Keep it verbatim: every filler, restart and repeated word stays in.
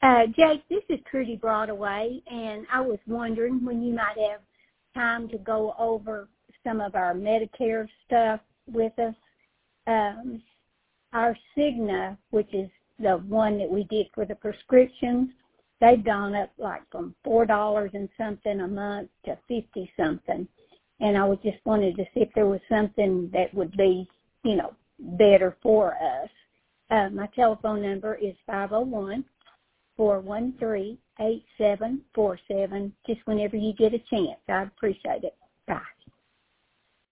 Uh, Jake, this is Trudy Broadway, and I was wondering when you might have time to go over some of our Medicare stuff with us. Um, our Cigna, which is the one that we did for the prescriptions, they've gone up like from four dollars and something a month to fifty something. And I was just wanted to see if there was something that would be, you know, better for us. Uh, my telephone number is five oh one, four one three, eight seven four seven. Just whenever you get a chance. I'd appreciate it. Bye.